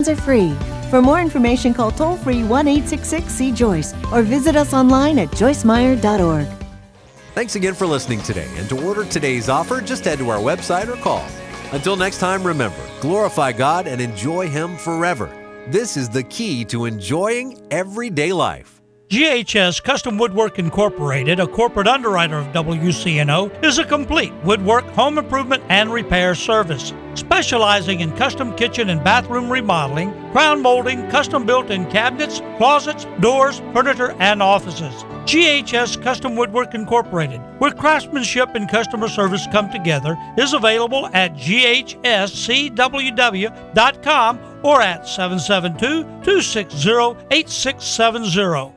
are free. For more information, call toll-free 1-866-SEE-JOYCE or visit us online at joycemeyer.org. Thanks again for listening today. And to order today's offer, just head to our website or call. Until next time, remember, glorify God and enjoy Him forever. This is the key to enjoying everyday life. GHS Custom Woodwork Incorporated, a corporate underwriter of WCNO, is a complete woodwork, home improvement, and repair service. Specializing in custom kitchen and bathroom remodeling, crown molding, custom-built-in cabinets, closets, doors, furniture, and offices. GHS Custom Woodwork Incorporated, where craftsmanship and customer service come together, is available at ghscww.com or at 772-260-8670.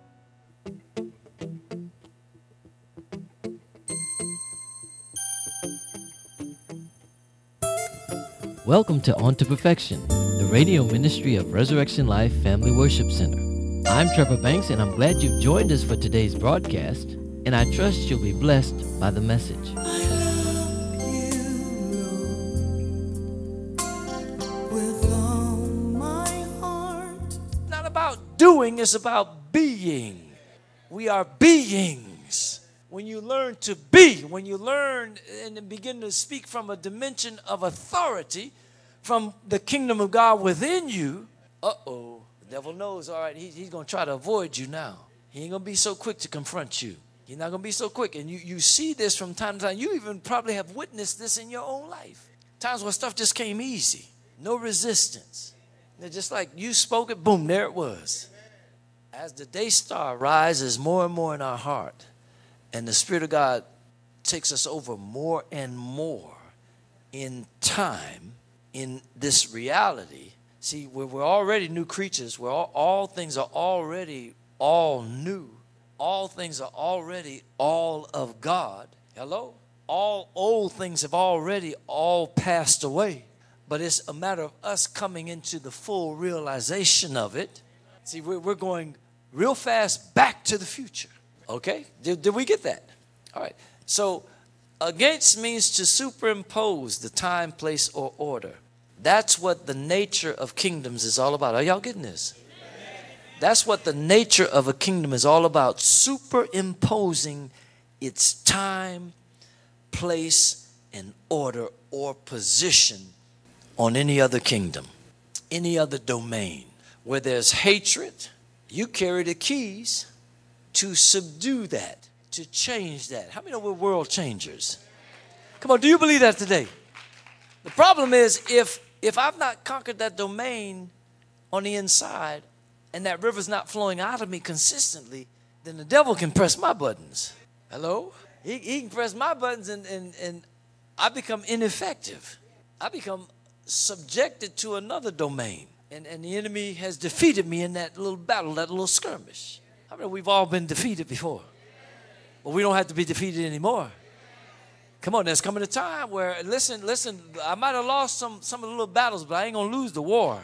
Welcome to On to Perfection, the radio ministry of Resurrection Life Family Worship Center. I'm Trevor Banks, and I'm glad you've joined us for today's broadcast, and I trust you'll be blessed by the message. It's not about doing, it's about being. We are beings. When you learn to be, when you learn and begin to speak from a dimension of authority from the kingdom of God within you, the devil knows, all right, he's going to try to avoid you now. He ain't going to be so quick to confront you. He's not going to be so quick. And you see this from time to time. You even probably have witnessed this in your own life. Times where stuff just came easy. No resistance. They're just like you spoke it, boom, there it was. As the day star rises more and more in our heart, and the Spirit of God takes us over more and more in time, in this reality. See, we're already new creatures. All things are already all new. All things are already all of God. Hello? All old things have already all passed away. But it's a matter of us coming into the full realization of it. See, we're going real fast back to the future. Okay? Did we get that? All right. So, against means to superimpose the time, place, or order. That's what the nature of kingdoms is all about. Are y'all getting this? That's what the nature of a kingdom is all about. Superimposing its time, place, and order or position on any other kingdom, any other domain. Where there's hatred, you carry the keys to subdue that, to change that. How many know we're world changers? Come on, do you believe that today? The problem is if I've not conquered that domain on the inside and that river's not flowing out of me consistently, then the devil can press my buttons. Hello? He can press my buttons and I become ineffective. I become subjected to another domain. And the enemy has defeated me in that little battle, that little skirmish. I mean, we've all been defeated before. But we don't have to be defeated anymore. Come on, there's coming a time where, listen, I might have lost some of the little battles, but I ain't going to lose the war.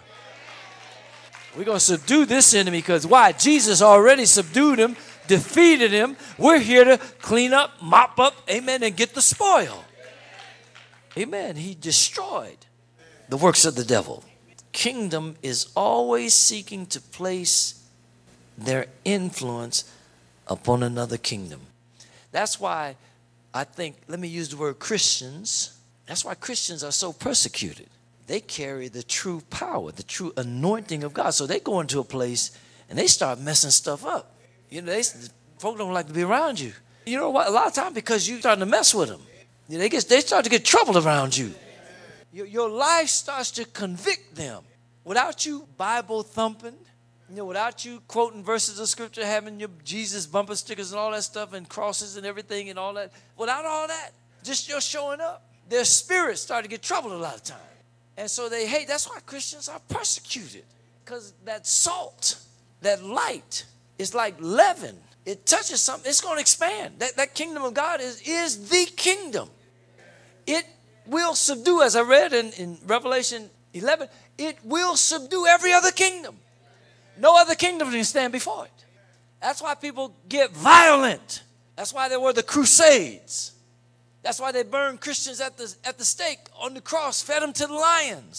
We're going to subdue this enemy because why? Jesus already subdued him, defeated him. We're here to clean up, mop up, amen, and get the spoil. Amen. He destroyed the works of the devil. Kingdom is always seeking to place their influence upon another kingdom. That's why I think, let me use the word Christians. That's why Christians are so persecuted. They carry the true power, the true anointing of God. So they go into a place and they start messing stuff up. You know, folk don't like to be around you. You know what? A lot of times because you're starting to mess with them. You know, they start to get trouble around you. Your life starts to convict them. Without you Bible thumping, you know, without you quoting verses of scripture, having your Jesus bumper stickers and all that stuff and crosses and everything and all that. Without all that, just your showing up, their spirits start to get troubled a lot of times. And so they hate. That's why Christians are persecuted. Because that salt, that light, is like leaven. It touches something, it's going to expand. That kingdom of God is the kingdom. It will subdue, as I read in Revelation 11, it will subdue every other kingdom. No other kingdom can stand before it. That's why people get violent. That's why there were the Crusades. That's why they burned Christians at the stake on the cross, fed them to the lions.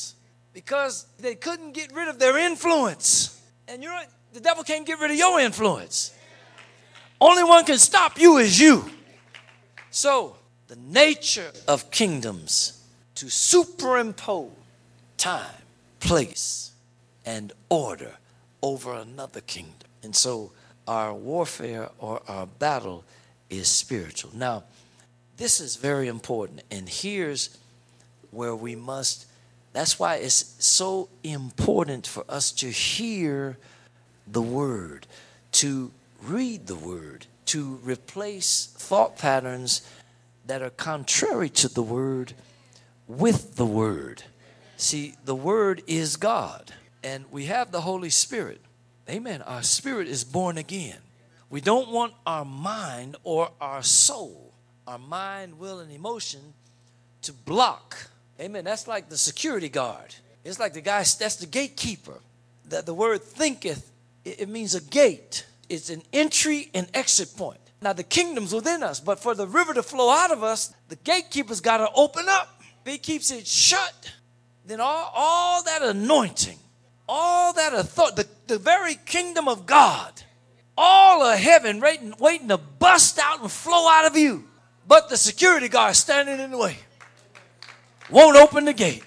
because they couldn't get rid of their influence. And you know what? The devil can't get rid of your influence. Only one can stop you is you. So, the nature of kingdoms to superimpose time, place, and order over another kingdom. And so, our warfare or our battle is spiritual. Now, this is very important, and here's where we must, that's why it's so important for us to hear the word, to read the word, to replace thought patterns that are contrary to the word with the word. See, the word is God, and we have the Holy Spirit. Amen. Our spirit is born again. We don't want our mind or our soul, our mind, will, and emotion to block. Amen. That's like the security guard. It's like the guy, that's the gatekeeper. The word thinketh, it means a gate. It's an entry and exit point. Now, the kingdom's within us, but for the river to flow out of us, the gatekeeper's got to open up. If he keeps it shut, then all that anointing, all that authority, the very kingdom of God, all of heaven waiting to bust out and flow out of you. But the security guard standing in the way. Won't open the gate.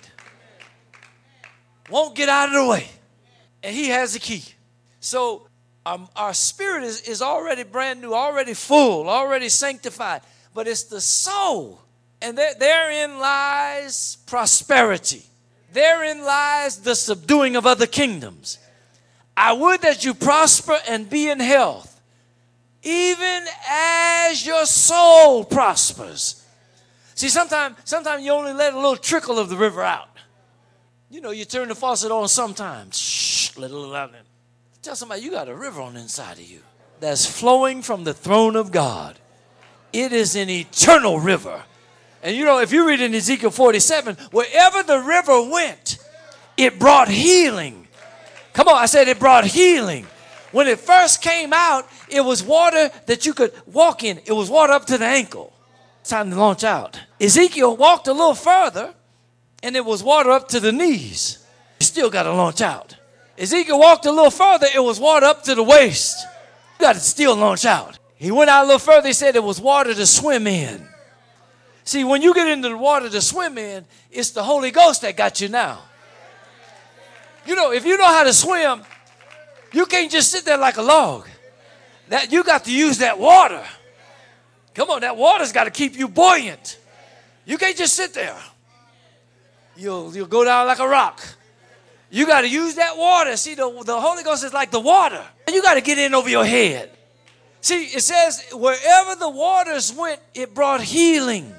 Won't get out of the way. And he has the key. So our spirit is already brand new, already full, already sanctified. But it's the soul. And therein lies prosperity. Therein lies the subduing of other kingdoms. I would that you prosper and be in health, even as your soul prospers. See, sometimes you only let a little trickle of the river out. You know, you turn the faucet on sometimes. Shh, let a little out. Tell somebody you got a river on the inside of you that's flowing from the throne of God. It is an eternal river. And you know, if you read in Ezekiel 47, wherever the river went, it brought healing. Come on, I said it brought healing. When it first came out, it was water that you could walk in. It was water up to the ankle. It's time to launch out. Ezekiel walked a little further, and it was water up to the knees. You still got to launch out. Ezekiel walked a little further, it was water up to the waist. You got to still launch out. He went out a little further, he said it was water to swim in. See, when you get into the water to swim in, it's the Holy Ghost that got you now. You know, if you know how to swim, you can't just sit there like a log. That you got to use that water. Come on, that water's got to keep you buoyant. You can't just sit there. You'll go down like a rock. You got to use that water. See, the Holy Ghost is like the water. You got to get in over your head. See, it says, wherever the waters went, it brought healing.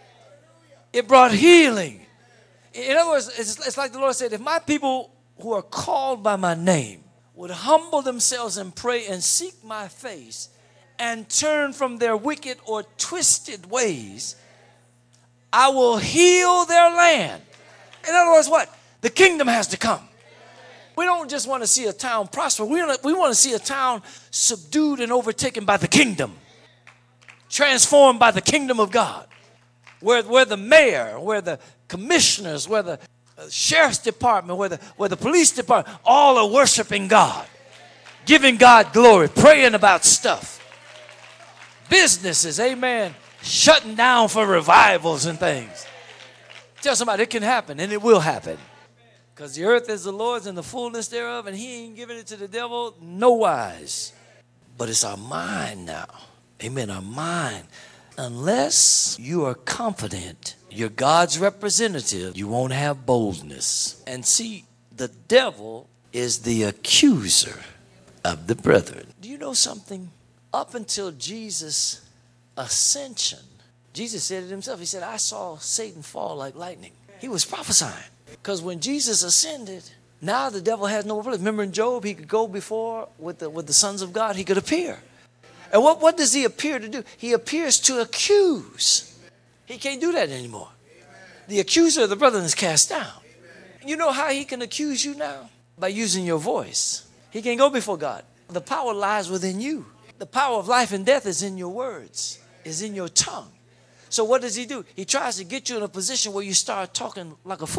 It brought healing. In other words, it's like the Lord said, if my people who are called by my name would humble themselves and pray and seek my face and turn from their wicked or twisted ways, I will heal their land. In other words, what? The kingdom has to come. We don't just want to see a town prosper. We want to see a town subdued and overtaken by the kingdom. Transformed by the kingdom of God. Where the mayor, where the commissioners, where the sheriff's department, where the police department, all are worshiping God. Giving God glory, praying about stuff. Businesses, amen, shutting down for revivals and things. Tell somebody it can happen, and it will happen. Because the earth is the Lord's and the fullness thereof, and he ain't giving it to the devil, no wise. But it's our mind now. Amen, our mind. Unless you are confident you're God's representative, you won't have boldness. And see, the devil is the accuser of the brethren. Do you know something? Up until Jesus' ascension, Jesus said it himself. He said, I saw Satan fall like lightning. He was prophesying. Because when Jesus ascended, now the devil has no place. Remember in Job, he could go before with the sons of God. He could appear. And what does he appear to do? He appears to accuse. He can't do that anymore. The accuser of the brethren is cast down. You know how he can accuse you now? By using your voice. He can't go before God. The power lies within you. The power of life and death is in your words, is in your tongue. So what does he do? He tries to get you in a position where you start talking like a fool.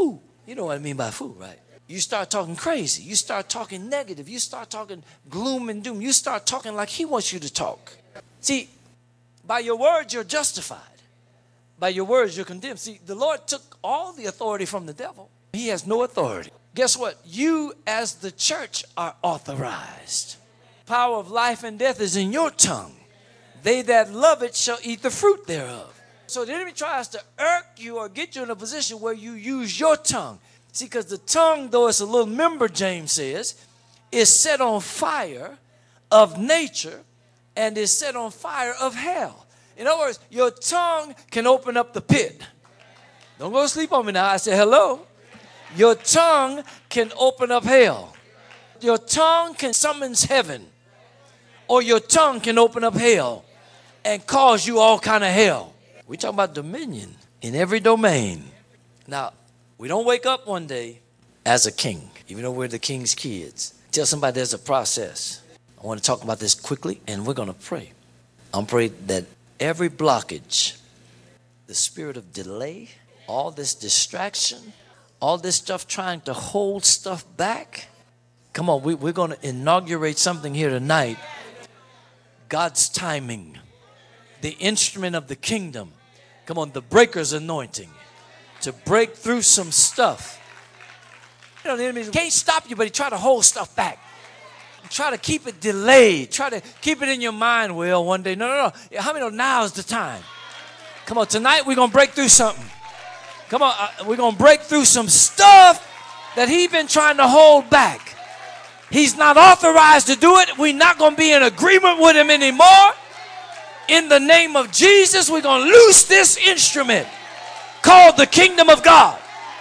You know what I mean by fool, right? You start talking crazy. You start talking negative. You start talking gloom and doom. You start talking like he wants you to talk. See, by your words, you're justified. By your words, you're condemned. See, the Lord took all the authority from the devil. He has no authority. Guess what? You as the church are authorized. Power of life and death is in your tongue. They that love it shall eat the fruit thereof. So the enemy tries to irk you or get you in a position where you use your tongue. See, because the tongue, though it's a little member, James says, is set on fire of nature and is set on fire of hell. In other words, your tongue can open up the pit. Don't go to sleep on me now. I say hello. Your tongue can open up hell. Your tongue can summons heaven. Or your tongue can open up hell and cause you all kind of hell. We're talking about dominion in every domain. Now, we don't wake up one day as a king, even though we're the king's kids. Tell somebody there's a process. I want to talk about this quickly, and we're going to pray. I'm praying that every blockage, the spirit of delay, all this distraction, all this stuff trying to hold stuff back. Come on, we're going to inaugurate something here tonight. God's timing, the instrument of the kingdom. Come on, the breaker's anointing to break through some stuff. You know, the enemy can't stop you, but he try to hold stuff back. Try to keep it delayed. Try to keep it in your mind, Will, one day. No. How many know now's the time? Come on, tonight we're going to break through something. Come on, we're going to break through some stuff that he's been trying to hold back. He's not authorized to do it. We're not going to be in agreement with him anymore. In the name of Jesus, we're going to loose this instrument called the kingdom of God.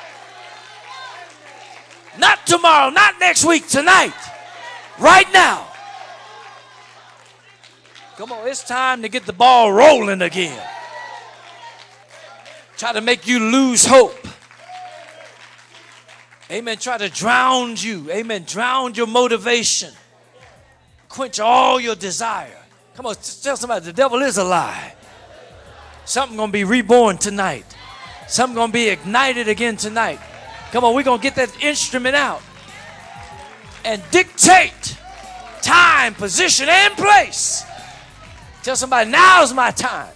Not tomorrow, not next week, tonight. Right now. Come on, it's time to get the ball rolling again. Try to make you lose hope. Amen. Try to drown you. Amen. Drown your motivation. Quench all your desire. Come on, tell somebody the devil is a lie. Something going to be reborn tonight. Something going to be ignited again tonight. Come on, we're going to get that instrument out and dictate time, position, and place. Tell somebody, now's my time.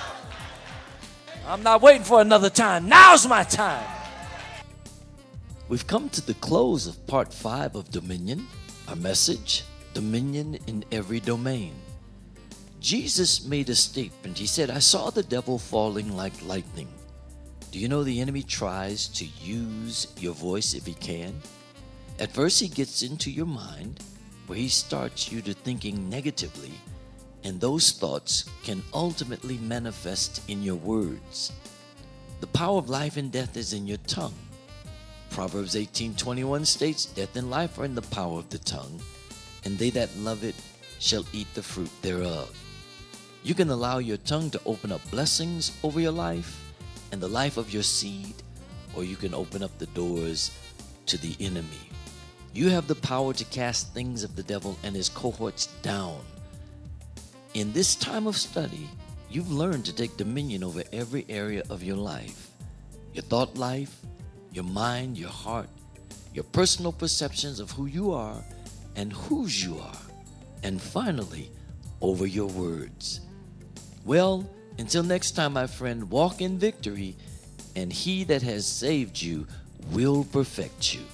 I'm not waiting for another time. Now's my time. We've come to the close of part 5 of Dominion. Our message, Dominion in every domain. Jesus made a statement. He said, I saw the devil falling like lightning. Do you know the enemy tries to use your voice if he can? At first he gets into your mind where he starts you to thinking negatively, and those thoughts can ultimately manifest in your words. The power of life and death is in your tongue. Proverbs 18:21 states, death and life are in the power of the tongue, and they that love it shall eat the fruit thereof. You can allow your tongue to open up blessings over your life and the life of your seed, or you can open up the doors to the enemy. You have the power to cast things of the devil and his cohorts down. In this time of study, you've learned to take dominion over every area of your life. Your thought life, your mind, your heart, your personal perceptions of who you are and whose you are, and finally, over your words. Well, until next time, my friend, walk in victory, and he that has saved you will perfect you.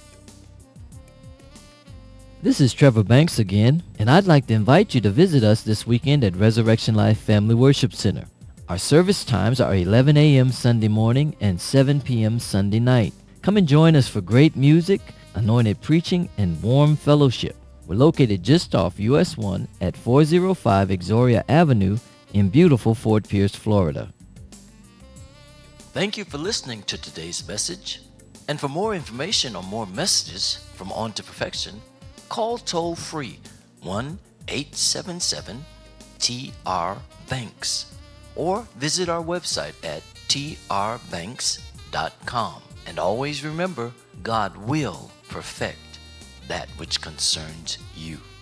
This is Trevor Banks again, and I'd like to invite you to visit us this weekend at Resurrection Life Family Worship Center. Our service times are 11 a.m. Sunday morning and 7 p.m. Sunday night. Come and join us for great music, anointed preaching, and warm fellowship. We're located just off US 1 at 405 Exoria Avenue in beautiful Fort Pierce, Florida. Thank you for listening to today's message. And for more information or more messages from On to Perfection, call toll free 1-877-TR-BANKS or visit our website at trbanks.com. And always remember, God will perfect that which concerns you.